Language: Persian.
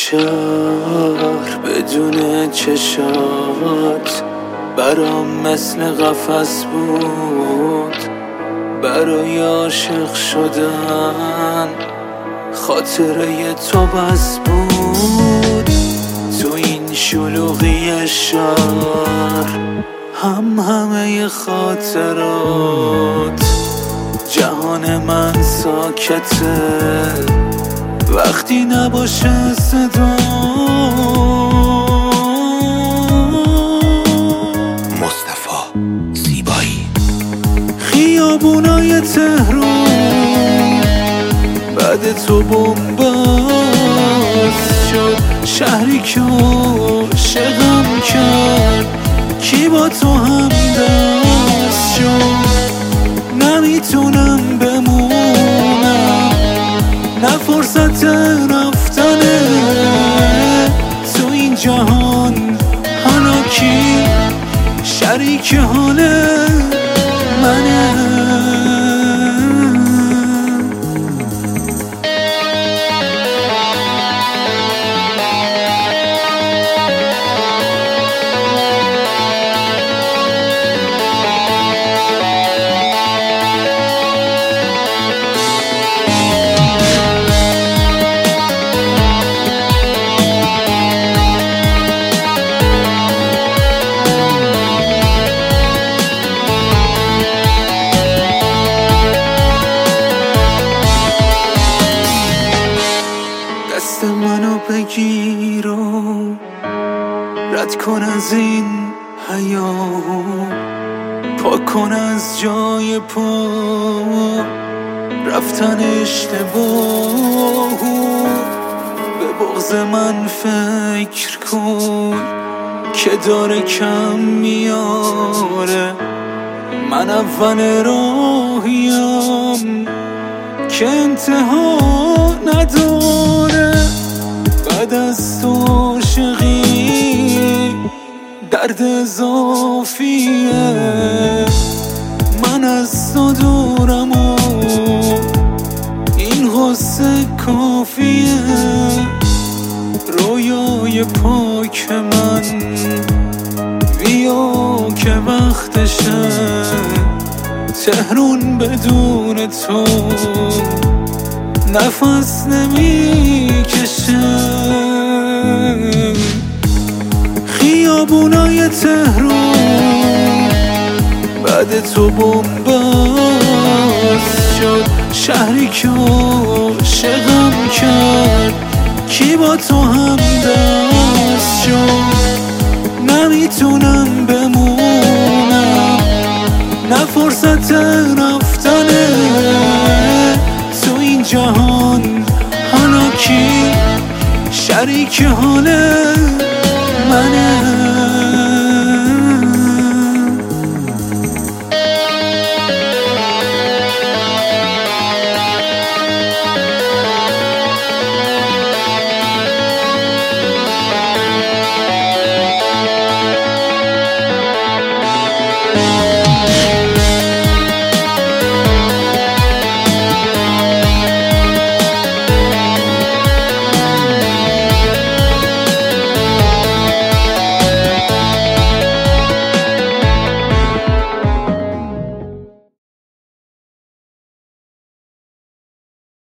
شهر بدون چشات برام مثل قفس بود. برای عاشق شدن خاطره تو بس بود. تو این شلوغی شهر همه خاطرات. جهان من ساکته وقتی نباشه صدا. مصطفی زیبایی. خیابونای تهران بعد تو بمبست شد. شهری که عاشقم کرد کی با تو هم دست شد. نمیتونم بمونم نه فرصت رفتنه تو این جهان. حالا کی شریک حال منه؟ دست منو بگیر و رد کن از این حیاط. پاک کن از جای پا رفتن اشتباه. به بغض من فکر کن که داره کم میاره. من اول راهیم که انتها نداره. بعد از تو عاشقی درد اضافیه. من از تو دورم و این غصه کافیه. رویای پاک من بیا که وقتشه. تهرون بدون تو نفس نمیکشه. خیابونای تهران بعد تو بمبست شد. شهری که عاشقم کرد کی با تو هم دست شد. نمیتونم بمونم نه فرصت رفتنه تو این جهان. حالا کی شریک حال